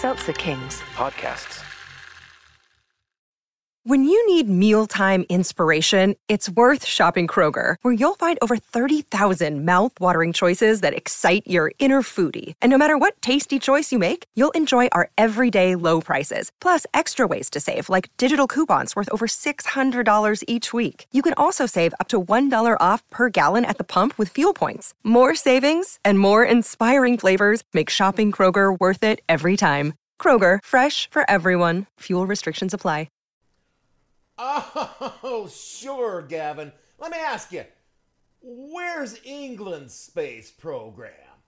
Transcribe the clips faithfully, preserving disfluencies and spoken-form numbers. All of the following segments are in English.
Seltzer Kings. Podcasts. When you need mealtime inspiration, it's worth shopping Kroger, where you'll find over thirty thousand mouth-watering choices that excite your inner foodie. And no matter what tasty choice you make, you'll enjoy our everyday low prices, plus extra ways to save, like digital coupons worth over six hundred dollars each week. You can also save up to one dollar off per gallon at the pump with fuel points. More savings and more inspiring flavors make shopping Kroger worth it every time. Kroger, fresh for everyone. Fuel restrictions apply. Oh, sure, Gavin. Let me ask you, where's England's space program?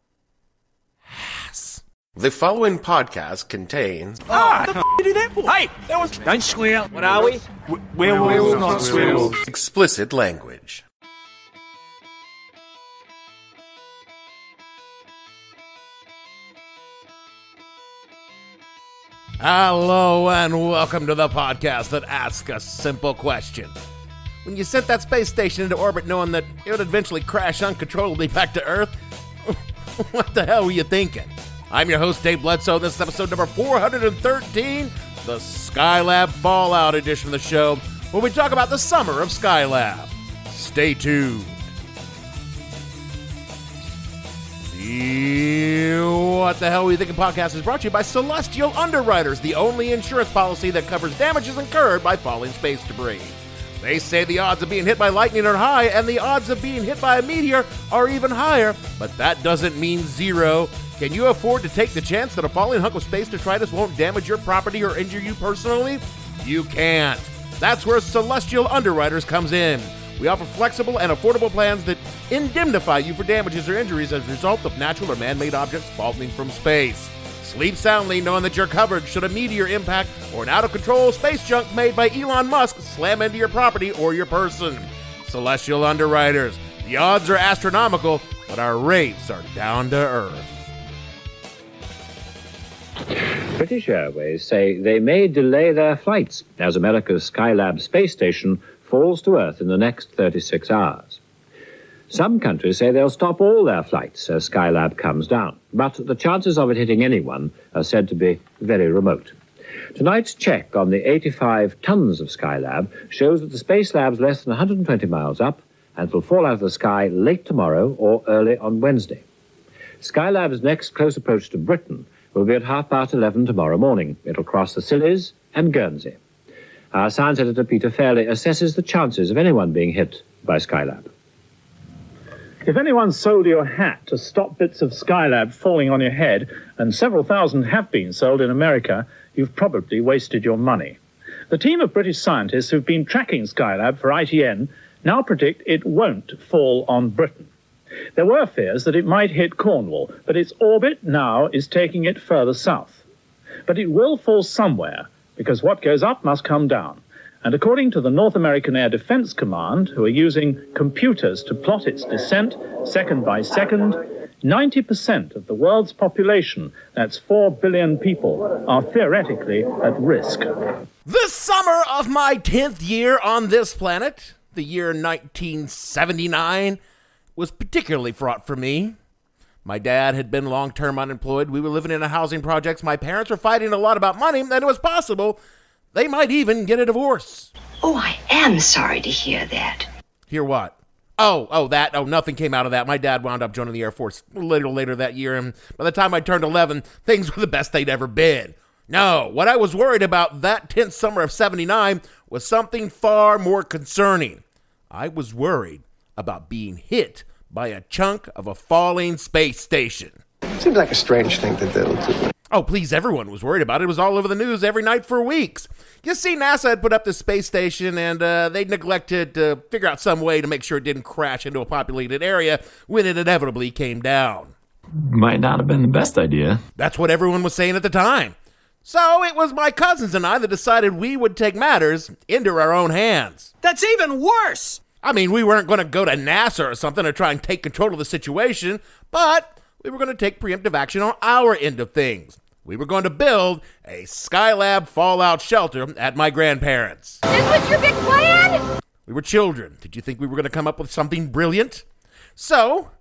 Yes. The following podcast contains... Ah, the f*** you do that for? Hey, that was... Don't swear. What are we? W- werewolves, not swearwolves. Explicit language. Hello and welcome to the podcast that asks a simple question. When you sent that space station into orbit knowing that it would eventually crash uncontrollably back to Earth, what the hell were you thinking? I'm your host, Dave Bledsoe, and this is episode number four hundred thirteen, the Skylab Fallout edition of the show, where we talk about the summer of Skylab. Stay tuned. What the Hell Are We Thinking podcast is brought to you by Celestial Underwriters, the only insurance policy that covers damages incurred by falling space debris. They say the odds of being hit by lightning are high, and the odds of being hit by a meteor are even higher, but that doesn't mean zero. Can you afford to take the chance that a falling hunk of space detritus won't damage your property or injure you personally? You can't. That's where Celestial Underwriters comes in. We offer flexible and affordable plans that indemnify you for damages or injuries as a result of natural or man-made objects falling from space. Sleep soundly knowing that you're covered should a meteor impact or an out-of-control space junk made by Elon Musk slam into your property or your person. Celestial Underwriters. The odds are astronomical, but our rates are down to earth. British Airways say they may delay their flights as America's Skylab space station falls to Earth in the next thirty-six hours. Some countries say they'll stop all their flights as Skylab comes down, but the chances of it hitting anyone are said to be very remote. Tonight's check on the eighty-five tons of Skylab shows that the Space Lab's less than one hundred twenty miles up and will fall out of the sky late tomorrow or early on Wednesday. Skylab's next close approach to Britain will be at half past eleven tomorrow morning. It'll cross the Scillies and Guernsey. Our science editor, Peter Fairley, assesses the chances of anyone being hit by Skylab. If anyone sold you a hat to stop bits of Skylab falling on your head, and several thousand have been sold in America, you've probably wasted your money. The team of British scientists who've been tracking Skylab for I T N now predict it won't fall on Britain. There were fears that it might hit Cornwall, but its orbit now is taking it further south. But it will fall somewhere, because what goes up must come down. And according to the North American Air Defense Command, who are using computers to plot its descent second by second, ninety percent of the world's population, that's four billion people, are theoretically at risk. The summer of my tenth year on this planet, the year nineteen seventy-nine, was particularly fraught for me. My dad had been long-term unemployed. We were living in a housing project. My parents were fighting a lot about money, and it was possible they might even get a divorce. Oh, I am sorry to hear that. Hear what? Oh, oh, that. Oh, nothing came out of that. My dad wound up joining the Air Force a little later that year, and by the time I turned eleven, things were the best they'd ever been. No, what I was worried about that tenth summer of seventy-nine was something far more concerning. I was worried about being hit by a chunk of a falling space station. Seems like a strange thing to do. Oh, please, everyone was worried about it. It was all over the news every night for weeks. You see, NASA had put up this space station, and uh, they neglected to figure out some way to make sure it didn't crash into a populated area when it inevitably came down. Might not have been the best idea. That's what everyone was saying at the time. So it was my cousins and I that decided we would take matters into our own hands. That's even worse! I mean, we weren't going to go to NASA or something to try and take control of the situation, but we were going to take preemptive action on our end of things. We were going to build a Skylab fallout shelter at my grandparents'. This was your big plan? We were children. Did you think we were going to come up with something brilliant? So,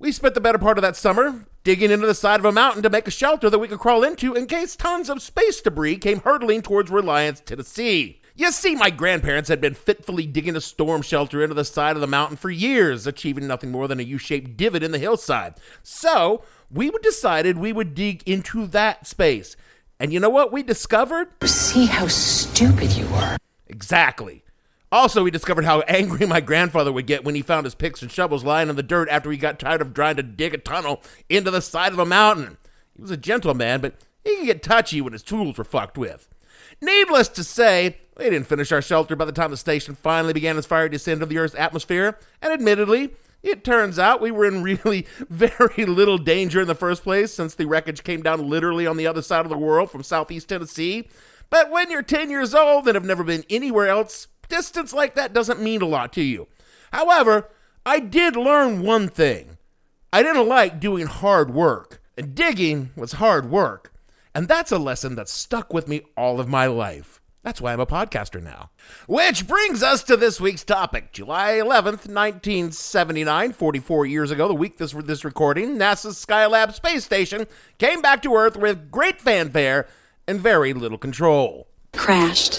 We spent the better part of that summer digging into the side of a mountain to make a shelter that we could crawl into in case tons of space debris came hurtling towards Reliance, Tennessee. You see, my grandparents had been fitfully digging a storm shelter into the side of the mountain for years, achieving nothing more than a U-shaped divot in the hillside. So, we decided we would dig into that space. And you know what we discovered? See how stupid you are. Exactly. Also, we discovered how angry my grandfather would get when he found his picks and shovels lying in the dirt after he got tired of trying to dig a tunnel into the side of a mountain. He was a gentleman, but he could get touchy when his tools were fucked with. Needless to say, we didn't finish our shelter by the time the station finally began its fiery descent of the Earth's atmosphere, and admittedly, it turns out we were in really very little danger in the first place since the wreckage came down literally on the other side of the world from southeast Tennessee. But when you're ten years old and have never been anywhere else, distance like that doesn't mean a lot to you. However, I did learn one thing. I didn't like doing hard work, and digging was hard work. And that's a lesson that's stuck with me all of my life. That's why I'm a podcaster now. Which brings us to this week's topic. July eleventh, nineteen seventy-nine, forty-four years ago, the week this, this recording, NASA's Skylab space station came back to Earth with great fanfare and very little control. Crashed.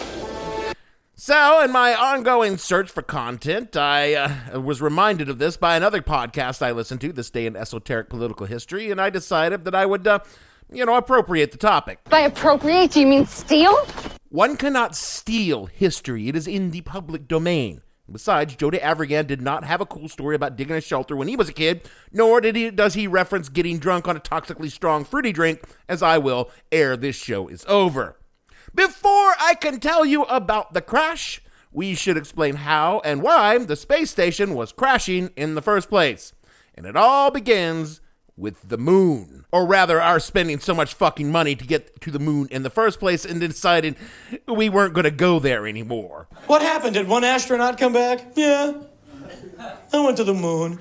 So, in my ongoing search for content, I uh, was reminded of this by another podcast I listened to, This Day in Esoteric Political History, and I decided that I would, uh, you know, appropriate the topic. By appropriate, do you mean steal? One cannot steal history. It is in the public domain. Besides, Jody Avirgan did not have a cool story about digging a shelter when he was a kid, nor did he does he reference getting drunk on a toxically strong fruity drink, as I will ere this show is over. Before I can tell you about the crash, we should explain how and why the space station was crashing in the first place. And it all begins with the moon. Or rather, our spending so much fucking money to get to the moon in the first place and deciding we weren't going to go there anymore. What happened? Did one astronaut come back? Yeah. I went to the moon.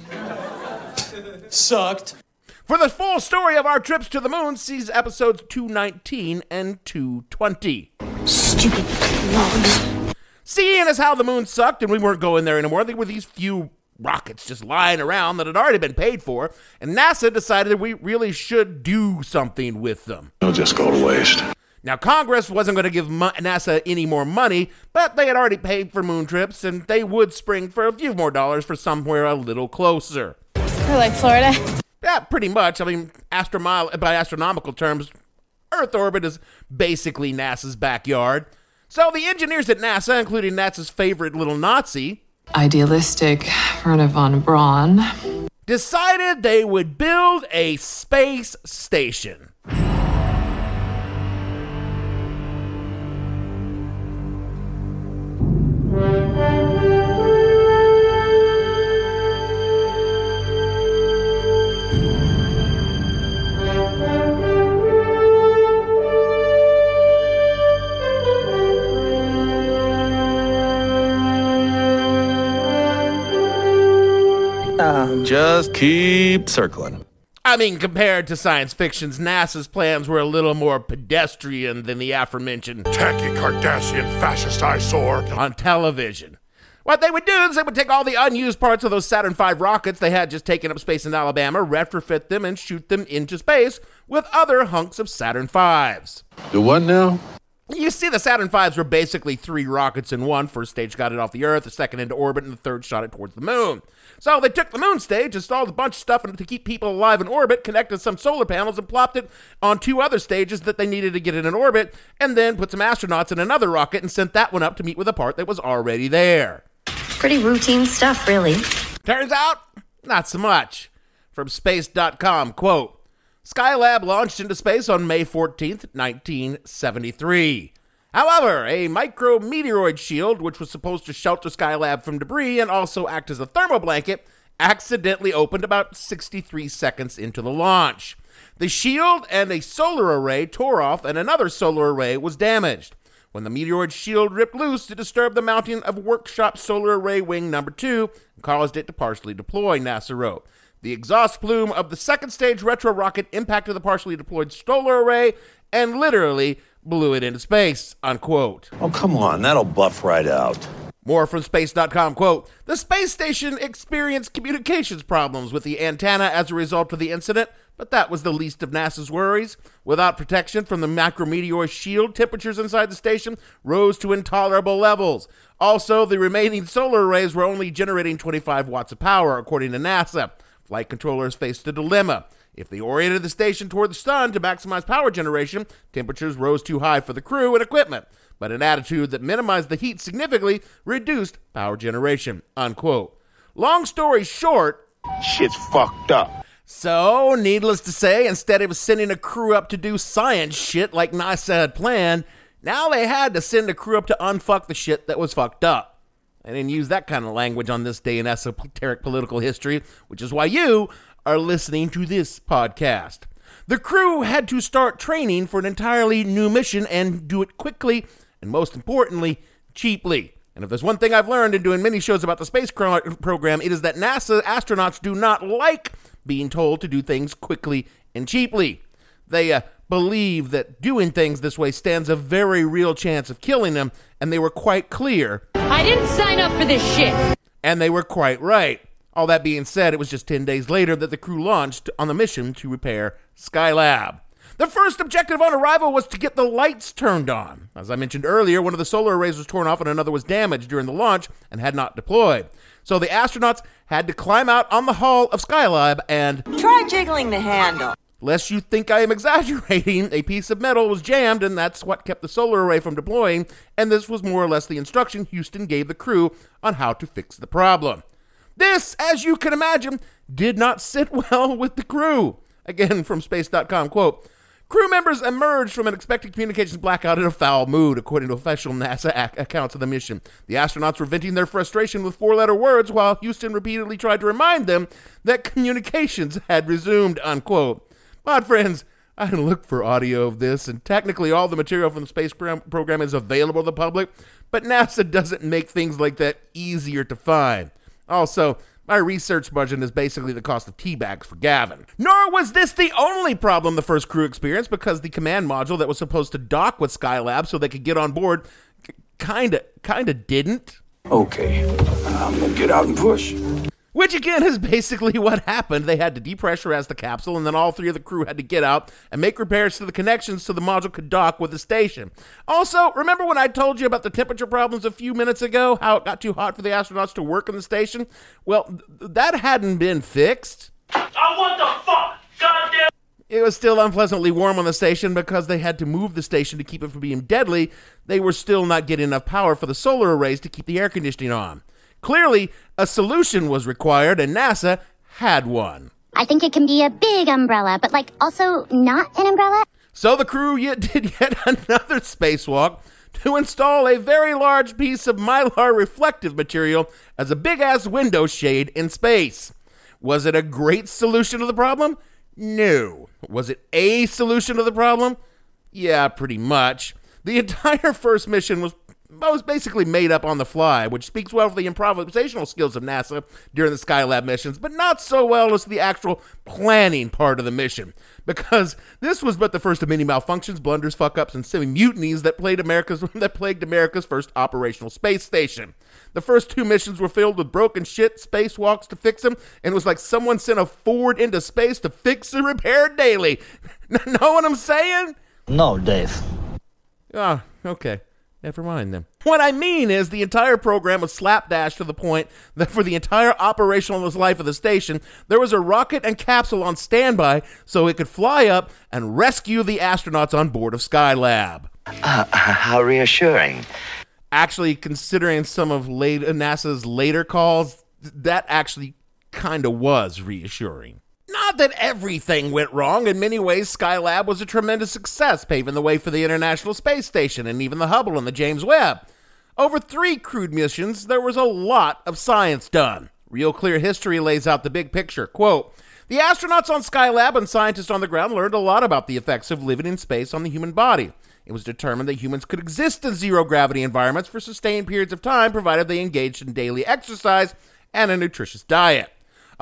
Sucked. For the full story of our trips to the moon, see episodes two nineteen and two twenty. Stupid clogs. Seeing as how the moon sucked and we weren't going there anymore, there were these few rockets just lying around that had already been paid for, and NASA decided that we really should do something with them. They'll just go to waste. Now, Congress wasn't going to give mo- NASA any more money, but they had already paid for moon trips, and they would spring for a few more dollars for somewhere a little closer. For like Florida? Yeah, pretty much. I mean, astromile, by astronomical terms, Earth orbit is basically NASA's backyard. So the engineers at NASA, including NASA's favorite little Nazi, idealistic Wernher von Braun, decided they would build a space station. Just keep circling. I mean, compared to science fiction's, NASA's plans were a little more pedestrian than the aforementioned tachy-Cardassian fascist eyesore on television. What they would do is they would take all the unused parts of those Saturn five rockets they had just taken up space in Alabama, retrofit them, and shoot them into space with other hunks of Saturn fives. Do what now? You see, the Saturn fives were basically three rockets in one. First stage got it off the Earth, the second into orbit, and the third shot it towards the moon. So they took the moon stage, installed a bunch of stuff to keep people alive in orbit, connected some solar panels, and plopped it on two other stages that they needed to get it in orbit, and then put some astronauts in another rocket and sent that one up to meet with a part that was already there. Pretty routine stuff, really. Turns out, not so much. From space dot com, quote, Skylab launched into space on May fourteenth, nineteen seventy-three. However, a micrometeoroid shield, which was supposed to shelter Skylab from debris and also act as a thermal blanket, accidentally opened about sixty-three seconds into the launch. The shield and a solar array tore off, and another solar array was damaged. When the meteoroid shield ripped loose, it disturbed the mounting of Workshop Solar Array Wing number two and caused it to partially deploy, NASA wrote. The exhaust plume of the second stage retro rocket impacted the partially deployed solar array and literally blew it into space, unquote. Oh, come on, that'll buff right out. More from space dot com, quote, the space station experienced communications problems with the antenna as a result of the incident, but that was the least of NASA's worries. Without protection from the macrometeor shield, temperatures inside the station rose to intolerable levels. Also, the remaining solar arrays were only generating twenty-five watts of power, according to NASA. Flight controllers faced a dilemma. If they oriented the station toward the sun to maximize power generation, temperatures rose too high for the crew and equipment. But an attitude that minimized the heat significantly reduced power generation, unquote. Long story short, shit's fucked up. So, needless to say, instead of sending a crew up to do science shit like NASA had planned, now they had to send a crew up to unfuck the shit that was fucked up. I didn't use that kind of language on this day in esoteric political history, which is why you are listening to this podcast. The crew had to start training for an entirely new mission and do it quickly and, most importantly, cheaply. And if there's one thing I've learned in doing many shows about the space cro- program, it is that NASA astronauts do not like being told to do things quickly and cheaply. They uh, believe that doing things this way stands a very real chance of killing them, and they were quite clear. I didn't sign up for this shit. And they were quite right. All that being said, it was just ten days later that the crew launched on the mission to repair Skylab. The first objective on arrival was to get the lights turned on. As I mentioned earlier, one of the solar arrays was torn off and another was damaged during the launch and had not deployed. So the astronauts had to climb out on the hull of Skylab and try jiggling the handle. Lest you think I am exaggerating, a piece of metal was jammed, and that's what kept the solar array from deploying, and this was more or less the instruction Houston gave the crew on how to fix the problem. This, as you can imagine, did not sit well with the crew. Again, from space dot com, quote, crew members emerged from an expected communications blackout in a foul mood, according to official NASA ac- accounts of the mission. The astronauts were venting their frustration with four-letter words while Houston repeatedly tried to remind them that communications had resumed, unquote. But friends, I looked for audio of this, and technically all the material from the space program is available to the public, but NASA doesn't make things like that easier to find. Also, my research budget is basically the cost of tea bags for Gavin. Nor was this the only problem the first crew experienced, because the command module that was supposed to dock with Skylab so they could get on board k- kinda, kinda didn't. Okay, I'm gonna get out and push. Which again is basically what happened. They had to depressurize the capsule, and then all three of the crew had to get out and make repairs to the connections so the module could dock with the station. Also, remember when I told you about the temperature problems a few minutes ago, how it got too hot for the astronauts to work in the station? Well, th- that hadn't been fixed. Oh, what the fuck? Goddamn. It was still unpleasantly warm on the station because they had to move the station to keep it from being deadly. They were still not getting enough power for the solar arrays to keep the air conditioning on. Clearly, a solution was required, and NASA had one. I think it can be a big umbrella, but, like, also not an umbrella. So the crew yet did yet another spacewalk to install a very large piece of mylar reflective material as a big-ass window shade in space. Was it a great solution to the problem? No. Was it a solution to the problem? Yeah, pretty much. The entire first mission was was basically made up on the fly, which speaks well for the improvisational skills of NASA during the Skylab missions, but not so well as the actual planning part of the mission, because this was but the first of many malfunctions, blunders, fuck-ups, and semi-mutinies that plagued America's that plagued America's first operational space station. The first two missions were filled with broken shit, spacewalks to fix them, and it was like someone sent a Ford into space to fix and repair daily. Know what I'm saying? No, Dave. Ah, oh, okay. Never mind then. What I mean is the entire program was slapdash to the point that for the entire operational life of the station, there was a rocket and capsule on standby so it could fly up and rescue the astronauts on board of Skylab. Uh, how reassuring. Actually, considering some of late, NASA's later calls, that actually kind of was reassuring. Not that everything went wrong. In many ways, Skylab was a tremendous success, paving the way for the International Space Station and even the Hubble and the James Webb. Over three crewed missions, there was a lot of science done. Real Clear History lays out the big picture. Quote, the astronauts on Skylab and scientists on the ground learned a lot about the effects of living in space on the human body. It was determined that humans could exist in zero-gravity environments for sustained periods of time, provided they engaged in daily exercise and a nutritious diet.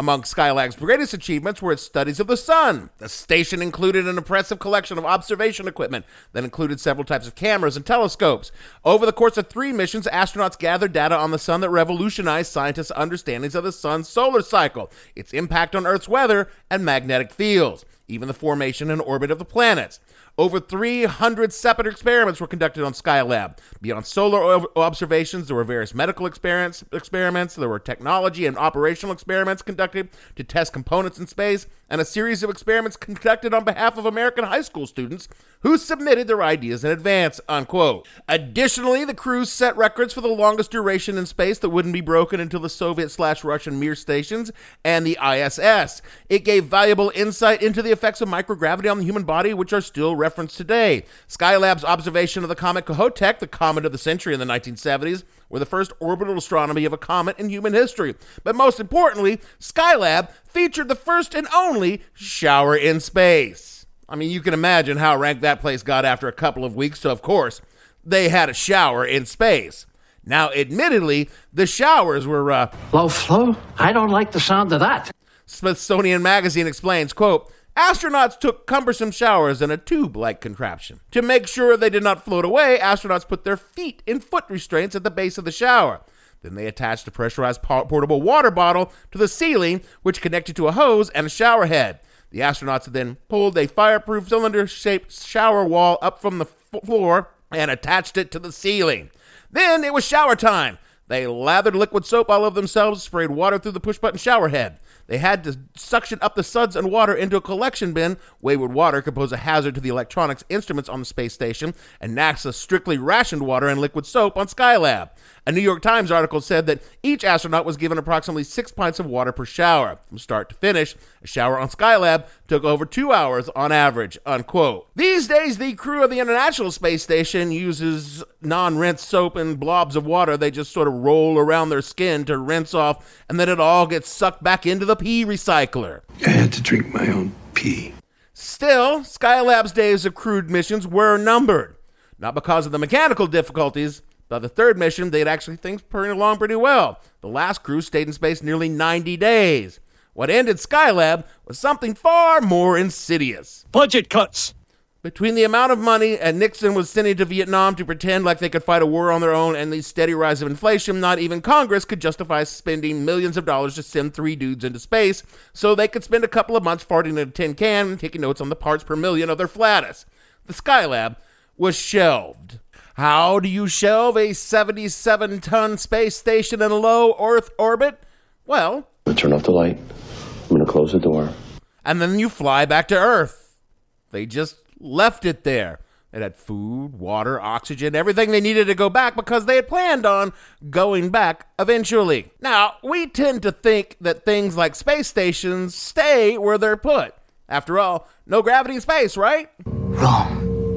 Among Skylab's greatest achievements were its studies of the sun. The station included an impressive collection of observation equipment that included several types of cameras and telescopes. Over the course of three missions, astronauts gathered data on the sun that revolutionized scientists' understandings of the sun's solar cycle, its impact on Earth's weather and magnetic fields, even the formation and orbit of the planets. Over three hundred separate experiments were conducted on Skylab. Beyond solar observations, there were various medical experiments, experiments, there were technology and operational experiments conducted to test components in space, and a series of experiments conducted on behalf of American high school students who submitted their ideas in advance, unquote. Additionally, the crews set records for the longest duration in space that wouldn't be broken until the Soviet slash Russian Mir stations and the I S S. It gave valuable insight into the effects of microgravity on the human body, which are still referenced today. Skylab's observation of the comet Kohoutek, the comet of the century in the nineteen seventies, were the first orbital astronomy of a comet in human history. But most importantly, Skylab featured the first and only shower in space. I mean, you can imagine how rank that place got after a couple of weeks, so of course, they had a shower in space. Now, admittedly, the showers were, uh... low flow? I don't like the sound of that. Smithsonian Magazine explains, quote, astronauts took cumbersome showers in a tube-like contraption. To make sure they did not float away, astronauts put their feet in foot restraints at the base of the shower. Then they attached a pressurized portable water bottle to the ceiling, which connected to a hose and a shower head. The astronauts then pulled a fireproof cylinder-shaped shower wall up from the f- floor and attached it to the ceiling. Then it was shower time. They lathered liquid soap all over themselves, sprayed water through the push-button shower head. They had to suction up the suds and water into a collection bin. Wayward water could pose a hazard to the electronics instruments on the space station, and NASA strictly rationed water and liquid soap on Skylab. A New York Times article said that each astronaut was given approximately six pints of water per shower. From start to finish, a shower on Skylab took over two hours on average, unquote. These days, the crew of the International Space Station uses non-rinse soap and blobs of water. They just sort of roll around their skin to rinse off, and then it all gets sucked back into the pee recycler. I had to drink my own pee. Still, Skylab's days of crewed missions were numbered. Not because of the mechanical difficulties. By the third mission, they'd actually things pretty along pretty well. The last crew stayed in space nearly ninety days. What ended Skylab was something far more insidious. Budget cuts. Between the amount of money and Nixon was sending to Vietnam to pretend like they could fight a war on their own and the steady rise of inflation, not even Congress could justify spending millions of dollars to send three dudes into space so they could spend a couple of months farting in a tin can and taking notes on the parts per million of their flatus. The Skylab was shelved. How do you shelve a seventy-seven ton space station in low Earth orbit? Well, I'm gonna turn off the light. I'm going to close the door. And then you fly back to Earth. They just left it there. It had food, water, oxygen, everything they needed to go back because they had planned on going back eventually. Now, we tend to think that things like space stations stay where they're put. After all, no gravity in space, right? Wrong.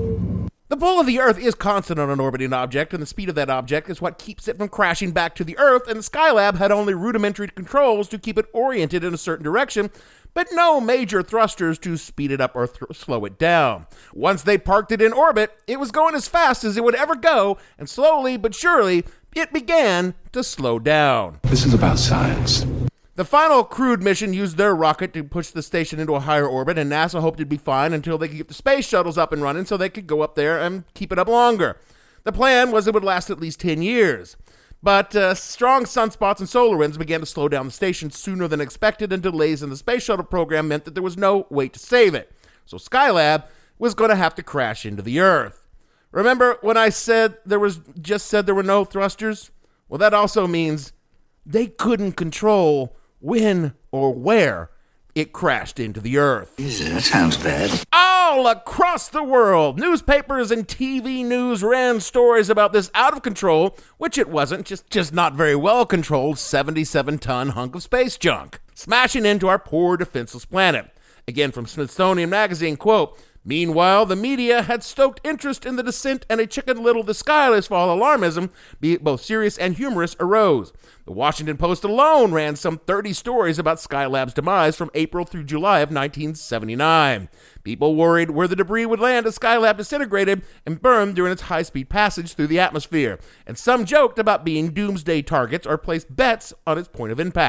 The pull of the Earth is constant on an orbiting object, and the speed of that object is what keeps it from crashing back to the Earth, and the Skylab had only rudimentary controls to keep it oriented in a certain direction, but no major thrusters to speed it up or th- slow it down. Once they parked it in orbit, it was going as fast as it would ever go, and slowly but surely, it began to slow down. This is about science. The final crewed mission used their rocket to push the station into a higher orbit, and NASA hoped it'd be fine until they could get the space shuttles up and running so they could go up there and keep it up longer. The plan was it would last at least ten years. But uh, strong sunspots and solar winds began to slow down the station sooner than expected, and delays in the space shuttle program meant that there was no way to save it. So Skylab was going to have to crash into the Earth. Remember when I said there was just said there were no thrusters? Well, that also means they couldn't control when or where it crashed into the Earth. Jesus, that sounds bad. All across the world, newspapers and T V news ran stories about this out of control, which it wasn't, just, just not very well controlled seventy-seven ton hunk of space junk, smashing into our poor defenseless planet. Again from Smithsonian Magazine, quote, meanwhile, the media had stoked interest in the descent, and a Chicken Little the Skyless fall alarmism, be it both serious and humorous, arose. The Washington Post alone ran some thirty stories about Skylab's demise from April through July of nineteen seventy-nine. People worried where the debris would land as Skylab disintegrated and burned during its high-speed passage through the atmosphere, and some joked about being doomsday targets or placed bets on its point of impact.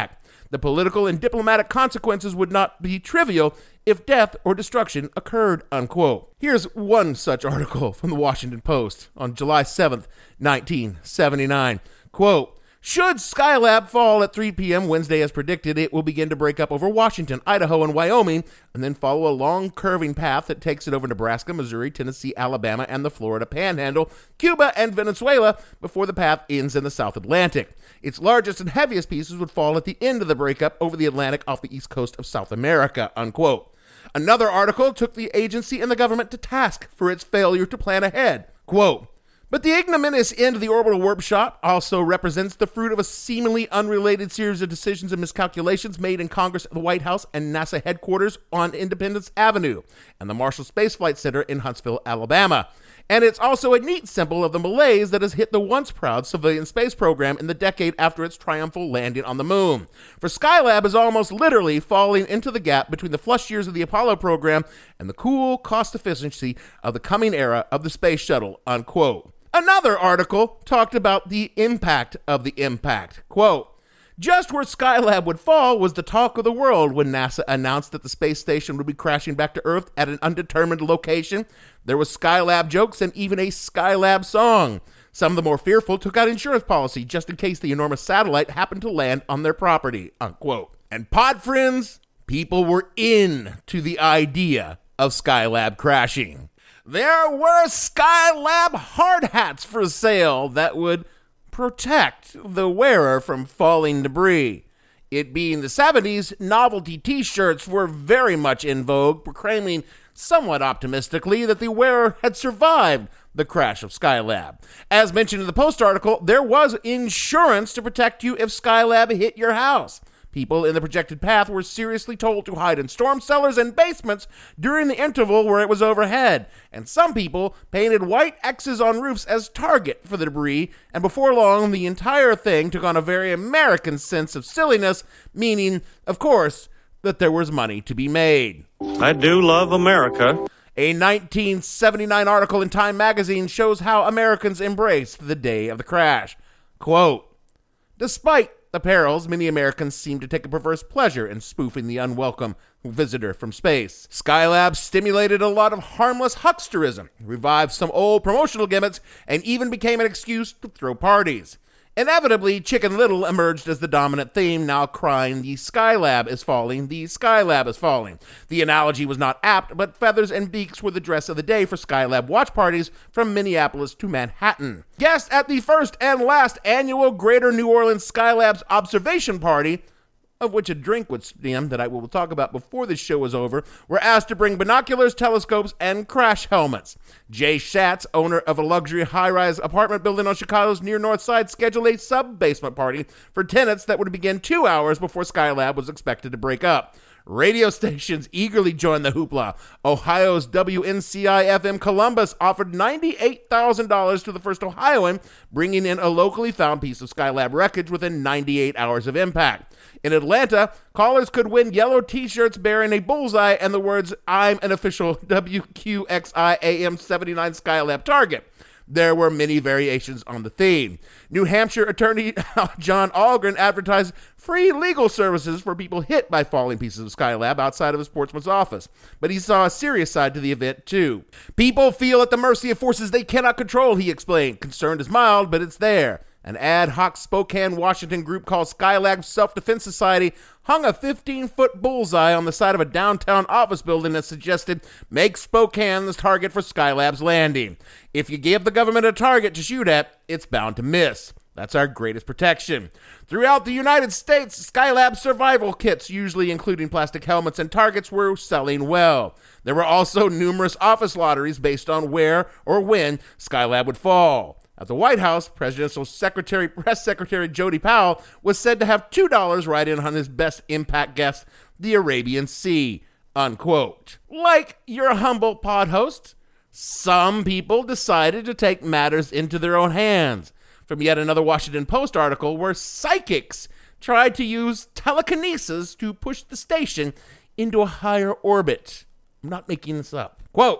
The political and diplomatic consequences would not be trivial if death or destruction occurred, unquote. Here's one such article from the Washington Post on July seventh, nineteen seventy-nine. Quote, should Skylab fall at three p.m. Wednesday as predicted, it will begin to break up over Washington, Idaho, and Wyoming, and then follow a long curving path that takes it over Nebraska, Missouri, Tennessee, Alabama, and the Florida Panhandle, Cuba, and Venezuela before the path ends in the South Atlantic. Its largest and heaviest pieces would fall at the end of the breakup over the Atlantic off the east coast of South America, unquote. Another article took the agency and the government to task for its failure to plan ahead. Quote, but the ignominious end of the orbital warp shot also represents the fruit of a seemingly unrelated series of decisions and miscalculations made in Congress, the White House, and NASA headquarters on Independence Avenue and the Marshall Space Flight Center in Huntsville, Alabama. And it's also a neat symbol of the malaise that has hit the once proud civilian space program in the decade after its triumphal landing on the moon. For Skylab is almost literally falling into the gap between the flush years of the Apollo program and the cool cost efficiency of the coming era of the space shuttle, unquote. Another article talked about the impact of the impact. Quote, just where Skylab would fall was the talk of the world when NASA announced that the space station would be crashing back to Earth at an undetermined location. There was Skylab jokes and even a Skylab song. Some of the more fearful took out insurance policy just in case the enormous satellite happened to land on their property, unquote. And pod friends, people were in to the idea of Skylab crashing. There were Skylab hard hats for sale that would protect the wearer from falling debris. It being the seventies, novelty t-shirts were very much in vogue, proclaiming somewhat optimistically that the wearer had survived the crash of Skylab. As mentioned in the Post article, there was insurance to protect you if Skylab hit your house. People in the projected path were seriously told to hide in storm cellars and basements during the interval where it was overhead, and some people painted white X's on roofs as target for the debris, and before long the entire thing took on a very American sense of silliness, meaning, of course, that there was money to be made. I do love America. A nineteen seventy-nine article in Time magazine shows how Americans embraced the day of the crash. Quote, despite the perils, many Americans seem to take a perverse pleasure in spoofing the unwelcome visitor from space. Skylab stimulated a lot of harmless hucksterism, revived some old promotional gimmicks, and even became an excuse to throw parties. Inevitably, Chicken Little emerged as the dominant theme, now crying, the Skylab is falling, the Skylab is falling. The analogy was not apt, but feathers and beaks were the dress of the day for Skylab watch parties from Minneapolis to Manhattan. Guests at the first and last annual Greater New Orleans Skylab's observation party, of which a drink would stem that I will talk about before this show is over, were asked to bring binoculars, telescopes, and crash helmets. Jay Schatz, owner of a luxury high-rise apartment building on Chicago's near north side, scheduled a sub-basement party for tenants that would begin two hours before Skylab was expected to break up. Radio stations eagerly joined the hoopla. Ohio's W N C I F M Columbus offered ninety-eight thousand dollars to the first Ohioan, bringing in a locally found piece of Skylab wreckage within ninety-eight hours of impact. In Atlanta, callers could win yellow t-shirts bearing a bullseye and the words, I'm an official W Q X I A M seventy-nine Skylab target. There were many variations on the theme. New Hampshire attorney John Algren advertised free legal services for people hit by falling pieces of Skylab outside of his Portsmouth office. But he saw a serious side to the event, too. People feel at the mercy of forces they cannot control, he explained. Concern is mild, but it's there. An ad hoc Spokane, Washington group called Skylab Self-Defense Society hung a fifteen-foot bullseye on the side of a downtown office building that suggested make Spokane the target for Skylab's landing. If you give the government a target to shoot at, it's bound to miss. That's our greatest protection. Throughout the United States, Skylab survival kits, usually including plastic helmets and targets, were selling well. There were also numerous office lotteries based on where or when Skylab would fall. At the White House, Presidential Secretary, Press Secretary Jody Powell was said to have two dollars right in on his best impact guess, the Arabian Sea, unquote. Like your humble pod host, some people decided to take matters into their own hands. From yet another Washington Post article where psychics tried to use telekinesis to push the station into a higher orbit. I'm not making this up. Quote,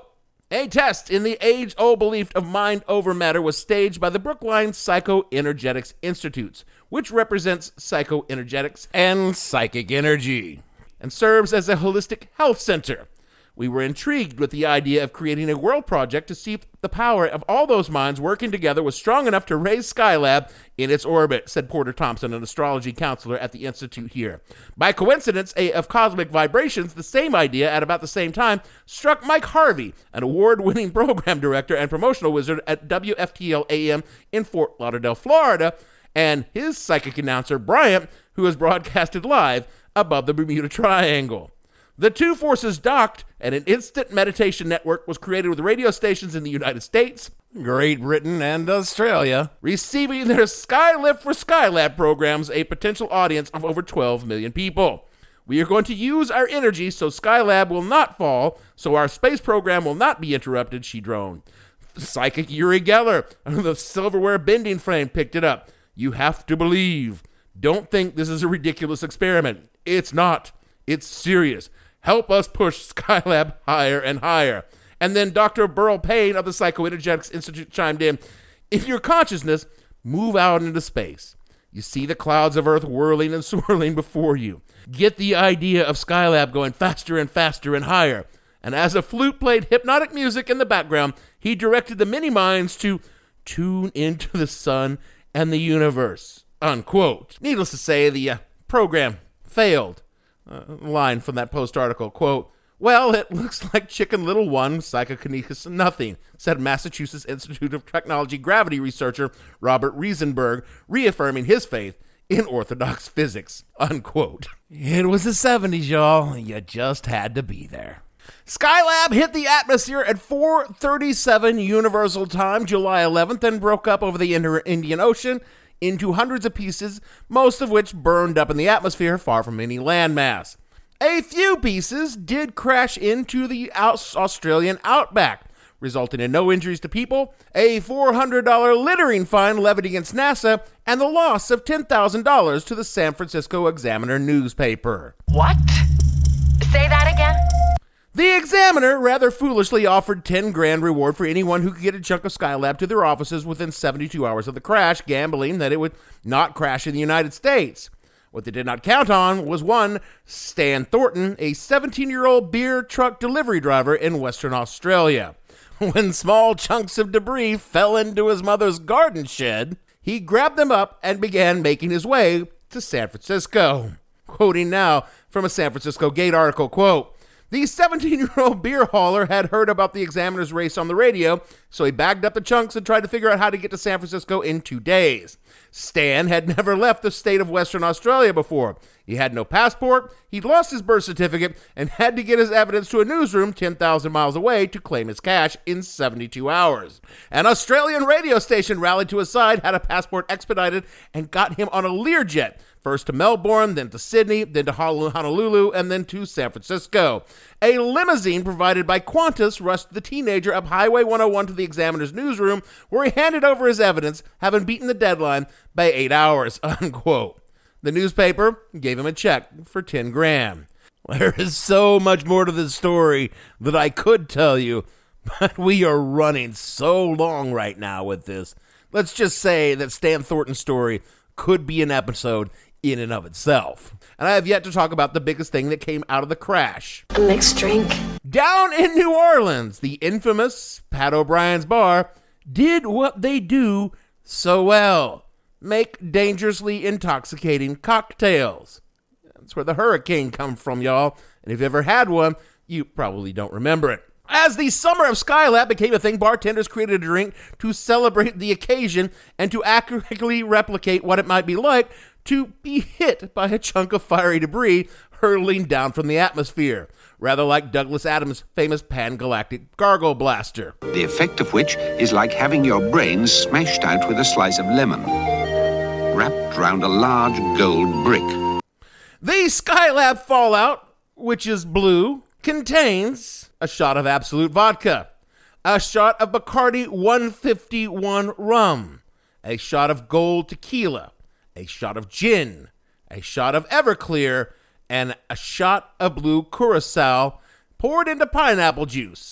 A test in the age-old belief of mind over matter was staged by the Brookline Psychoenergetics Institutes, which represents psychoenergetics and psychic energy, and serves as a holistic health center. We were intrigued with the idea of creating a world project to see if the power of all those minds working together was strong enough to raise Skylab in its orbit, said Porter Thompson, an astrology counselor at the Institute here. By coincidence a, of cosmic vibrations, the same idea at about the same time struck Mike Harvey, an award-winning program director and promotional wizard at W F T L A M in Fort Lauderdale, Florida, and his psychic announcer, Bryant, who is broadcasted live above the Bermuda Triangle. The two forces docked, and an instant meditation network was created with radio stations in the United States, Great Britain, and Australia, receiving their Skylift for Skylab programs a potential audience of over twelve million people. We are going to use our energy so Skylab will not fall, so our space program will not be interrupted, she droned. Psychic Uri Geller of the silverware bending frame picked it up. You have to believe. Don't think this is a ridiculous experiment. It's not. It's serious. Help us push Skylab higher and higher. And then Doctor Burl Payne of the Psychoenergetics Institute chimed in, if your consciousness move out into space, you see the clouds of Earth whirling and swirling before you. Get the idea of Skylab going faster and faster and higher. And as a flute played hypnotic music in the background, he directed the many minds to tune into the sun and the universe, unquote. Needless to say, the uh, program failed. Uh, line from that Post article, quote, well, it looks like Chicken Little One, psychokinesis nothing, said Massachusetts Institute of Technology gravity researcher Robert Riesenberg, reaffirming his faith in orthodox physics, unquote. It was the seventies, y'all. You just had to be there. Skylab hit the atmosphere at four thirty-seven Universal Time, July eleventh, and broke up over the Indian Ocean into hundreds of pieces, most of which burned up in the atmosphere far from any landmass. A few pieces did crash into the Australian outback, resulting in no injuries to people, a four hundred dollars littering fine levied against NASA, and the loss of ten thousand dollars to the San Francisco Examiner newspaper. What? Say that again? The Examiner rather foolishly offered ten grand reward for anyone who could get a chunk of Skylab to their offices within seventy-two hours of the crash, gambling that it would not crash in the United States. What they did not count on was one Stan Thornton, a seventeen-year-old beer truck delivery driver in Western Australia. When small chunks of debris fell into his mother's garden shed, he grabbed them up and began making his way to San Francisco. Quoting now from a San Francisco Gate article, quote, the seventeen-year-old beer hauler had heard about the Examiner's race on the radio, so he bagged up the chunks and tried to figure out how to get to San Francisco in two days. Stan had never left the state of Western Australia before. He had no passport, he'd lost his birth certificate, and had to get his evidence to a newsroom ten thousand miles away to claim his cash in seventy-two hours. An Australian radio station rallied to his side, had a passport expedited, and got him on a Learjet, first to Melbourne, then to Sydney, then to Honolulu, and then to San Francisco. A limousine provided by Qantas rushed the teenager up Highway one oh one to the Examiner's newsroom, where he handed over his evidence, having beaten the deadline by eight hours, unquote. The newspaper gave him a check for ten grand. There is so much more to this story that I could tell you, but we are running so long right now with this. Let's just say that Stan Thornton's story could be an episode in and of itself. And I have yet to talk about the biggest thing that came out of the crash. A mixed drink. Down in New Orleans, the infamous Pat O'Brien's bar did what they do so well. Make dangerously intoxicating cocktails. That's where the hurricane come from, y'all. And if you ever had one, you probably don't remember it. As the summer of Skylab became a thing, bartenders created a drink to celebrate the occasion and to accurately replicate what it might be like to be hit by a chunk of fiery debris hurtling down from the atmosphere, rather like Douglas Adams' famous pan-galactic gargle blaster. The effect of which is like having your brains smashed out with a slice of lemon, wrapped round a large gold brick. The Skylab Fallout, which is blue, contains a shot of Absolute Vodka, a shot of Bacardi one fifty-one rum, a shot of Gold Tequila, a shot of gin, a shot of Everclear, and a shot of blue Curacao poured into pineapple juice.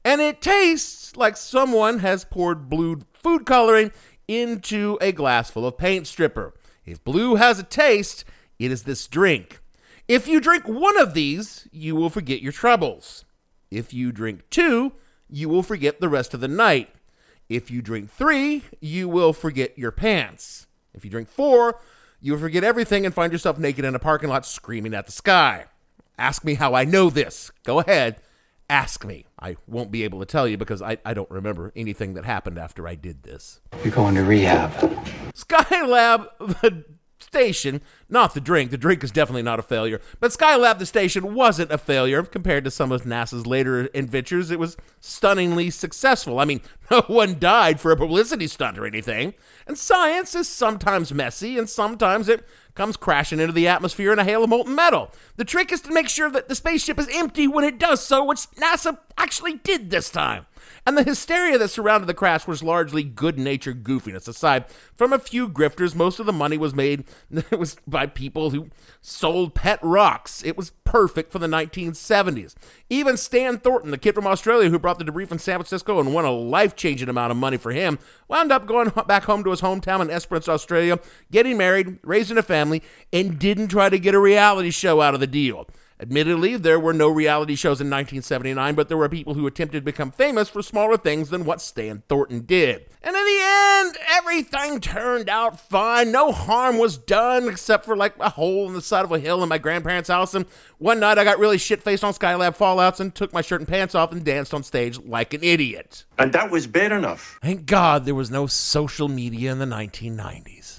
And it tastes like someone has poured blue food coloring into a glass full of paint stripper. If blue has a taste, it is this drink. If you drink one of these, you will forget your troubles. If you drink two, you will forget the rest of the night. If you drink three, you will forget your pants. If you drink four, you will forget everything and find yourself naked in a parking lot screaming at the sky. Ask me how I know this. Go ahead, ask me. I won't be able to tell you because I, I don't remember anything that happened after I did this. You're going to rehab. Skylab, the station, not the drink. The drink is definitely not a failure. But Skylab, the station, wasn't a failure compared to some of NASA's later adventures. It was stunningly successful. I mean, no one died for a publicity stunt or anything. And science is sometimes messy, and sometimes it comes crashing into the atmosphere in a hail of molten metal. The trick is to make sure that the spaceship is empty when it does so, which NASA actually did this time. And the hysteria that surrounded the crash was largely good-natured goofiness. Aside from a few grifters, most of the money was made it was by people who sold pet rocks. It was perfect for the nineteen seventies. Even Stan Thornton, the kid from Australia who brought the debris from San Francisco and won a life-changing amount of money for him, wound up going back home to his hometown in Esperance, Australia, getting married, raising a family, and didn't try to get a reality show out of the deal. Admittedly, there were no reality shows in nineteen seventy-nine, but there were people who attempted to become famous for smaller things than what Stan Thornton did. And in the end, everything turned out fine. No harm was done except for like a hole in the side of a hill in my grandparents' house. And one night I got really shit-faced on Skylab Fallouts and took my shirt and pants off and danced on stage like an idiot. And that was bad enough. Thank God there was no social media in the nineteen nineties.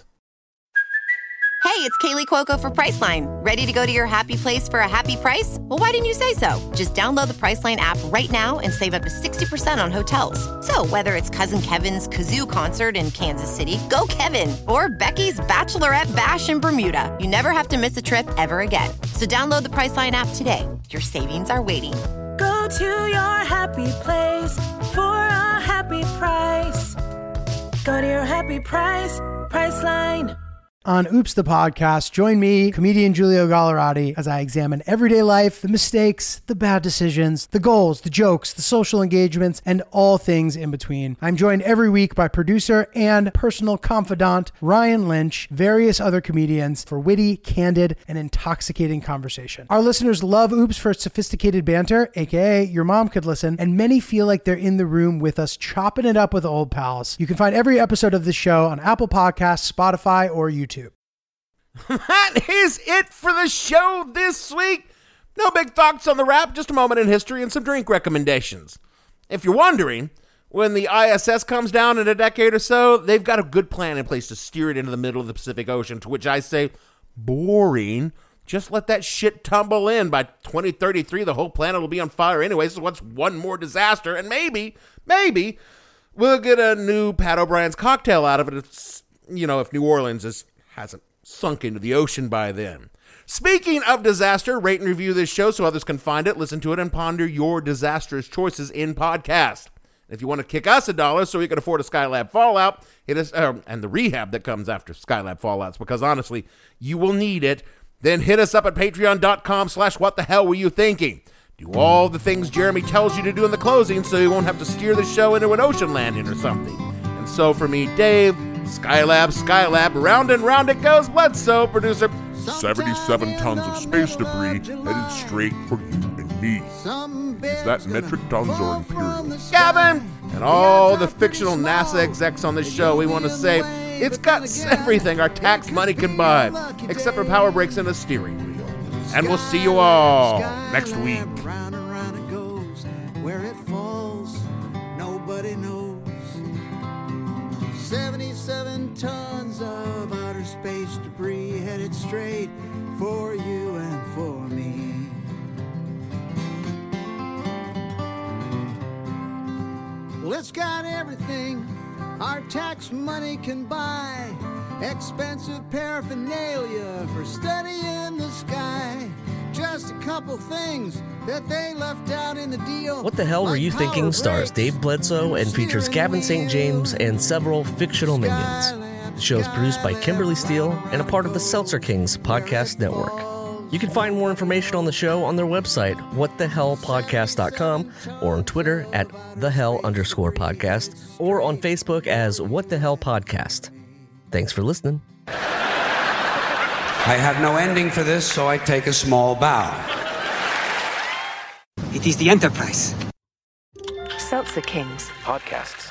Hey, it's Kaylee Cuoco for Priceline. Ready to go to your happy place for a happy price? Well, why didn't you say so? Just download the Priceline app right now and save up to sixty percent on hotels. So whether it's Cousin Kevin's Kazoo Concert in Kansas City, go Kevin, or Becky's Bachelorette Bash in Bermuda, you never have to miss a trip ever again. So download the Priceline app today. Your savings are waiting. Go to your happy place for a happy price. Go to your happy price, Priceline. On Oops, the podcast, join me, comedian Giulio Gallerati, as I examine everyday life, the mistakes, the bad decisions, the goals, the jokes, the social engagements, and all things in between. I'm joined every week by producer and personal confidant Ryan Lynch, various other comedians, for witty, candid, and intoxicating conversation. Our listeners love Oops for its sophisticated banter, aka your mom could listen, and many feel like they're in the room with us chopping it up with old pals. You can find every episode of the show on Apple Podcasts, Spotify, or YouTube. That is it for the show this week. No big thoughts on the wrap, just a moment in history and some drink recommendations. If you're wondering, when the I S S comes down in a decade or so, they've got a good plan in place to steer it into the middle of the Pacific Ocean, to which I say, boring. Just let that shit tumble in. By twenty thirty-three, the whole planet will be on fire anyway, so what's one more disaster? And maybe, maybe, we'll get a new Pat O'Brien's cocktail out of it, if, you know, if New Orleans is, hasn't sunk into the ocean by then. Speaking of disaster, rate and review this show so others can find it, listen to it, and ponder your disastrous choices in podcast. If you want to kick us a dollar so we can afford a Skylab Fallout, hit us, uh, and the rehab that comes after Skylab Fallouts, because honestly, you will need it, then hit us up at patreon.com slash what the hell were you thinking. Do all the things Jeremy tells you to do in the closing so you won't have to steer the show into an ocean landing or something. And so for me, Dave, Skylab, Skylab, round and round it goes. Bledsoe, producer. seventy-seven tons of space debris headed straight for you and me. Is that metric tons or imperial? Gavin! And all the fictional NASA execs on this show, we want to say it's got everything our tax money can buy, except for power brakes and a steering wheel. And we'll see you all next week. Round and round it goes. Where it falls, nobody knows. seventy-seven tons of outer space debris headed straight for you and for me. Well, it's got everything our tax money can buy. Expensive paraphernalia for studying the sky. Just a couple things that they left out in the deal. What the Hell Were You Thinking stars Dave Bledsoe and features Gavin Saint James and several fictional minions. The show is produced by Kimberly Steele and a part of the Seltzer Kings podcast network. You can find more information on the show on their website, what the hell podcast dot com, or on Twitter at thehell underscore podcast, or on Facebook as What the Hell Podcast. Thanks for listening. I have no ending for this, so I take a small bow. It is the Enterprise. Seltzer Kings podcasts.